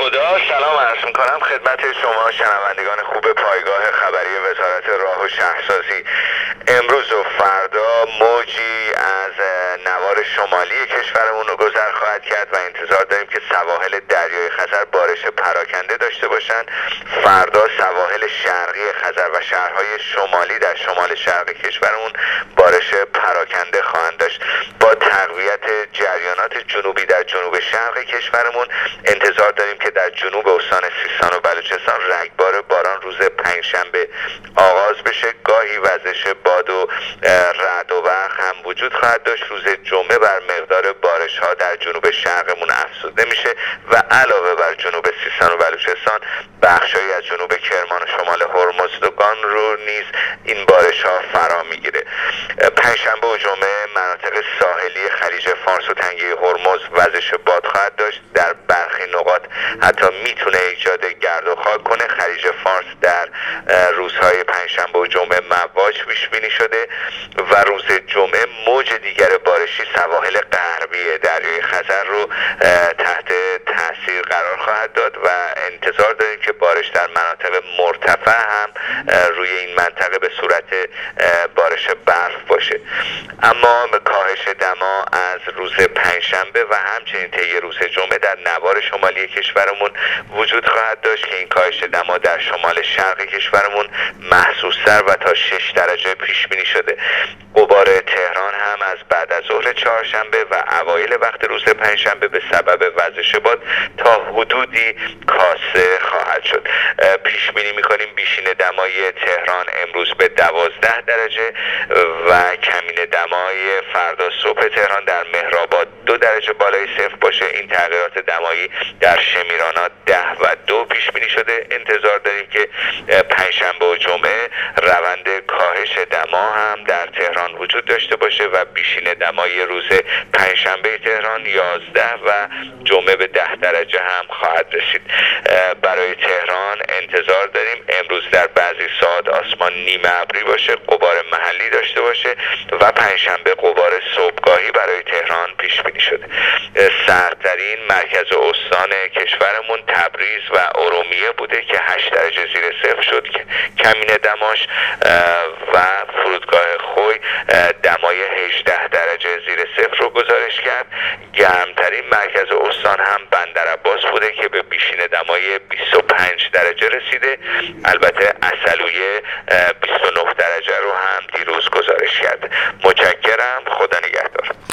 خدا، سلام عرض میکنم خدمت شما شنوندگان خوب پایگاه خبری وزارت راه و شهرسازی. امروز و فردا موجی از نوار شمالی کشورمون رو گذر خواهد کرد و انتظار داریم که سواحل دریای خزر بارش پراکنده داشته باشند. فردا سواحل شرقی خزر و شهرهای شمالی در شمال شرق کشورمون بارش پراکنده خواهند داشت. با تقویت جریانات جنوبی در جنوب شرق کشورمون انتظار داریم که در جنوب استان سیستان و بلوچستان رگبار باران روز پنجشنبه آغاز بشه. گاهی وزش باد و رعد و برق هم وجود خواهد داشت. روز جمعه بر مقدار بارش ها در جنوب شرقمون افزوده میشه و علاوه بر جنوب سیستان و بلوچستان بخشایی از جنوب کرمان و شمال هرمزدگان رو نیز این بارش ها فرا میگیره. پنجشنبه و جمعه مناطق ساحلی خلیج فارس و تنگه هرمز وزش باد خواهد داشت. در برخی نقاط حتی میتونه ایجاد گرد و خاک کنه. خلیج فارس در روزهای پنجشنبه و جمعه مواج پیش بینی شده و روز جمعه موج دیگر بارشی سواحل غربی دریای خزر رو تحت تاثیر قرار خواهد داد و انتظار داریم که بارش در مناطق مرتفع هم روی این منطقه به صورت بارش برف باشه. اما کاهش دما از روز پنجشنبه و همچنین طی روز جمعه در نوار شمالی کشورمون وجود خواهد داشت که این کاهش دما در شمال شرق کشورمون محسوس‌تر و تا 6 درجه پیش بینی شده. غبار تهران هم از بعد از ظهر چهارشنبه و اوایل وقت روز پنجشنبه به سبب وزش باد تا حدودی کاسته خواهد شد. پیش بینی می‌کنیم بیشین دمای تهران امروز به 12 درجه و کمین دمای فردا صبح تهران در مهرآباد 2 درجه بالای صفر باشه. این تغییرات دمایی در شمیرانا 10 و 2 پیش بینی شده. انتظار داریم که پنجشنبه و جمعه روند کاهش دما هم در تهران وجود داشته باشه و بیشین دمای روز پنجشنبه تهران 11 و جمعه به 10 درجه هم خواهد رسید. برای تهران انتظار داریم امروز در بعضی ساعات آسمان نیمه ابری باشه، غبار محلی داشته باشه و پنجشنبه غبار صبحگاهی برای تهران پیش بینی شده. سردترین مرکز استان کشورمون تبریز و ارومیه بوده که 8 درجه زیر صفر شد که کمین دماش و فرودگاه خوی دمای 18 درجه زیر صفر رو گزارش کرد. گرمترین مرکز استان هم بندرعباس بوده که به بیشین دمای 25 درجه رسیده. البته عسلویه 29 درجه رو هم دیروز گزارش کرد. متشکرم.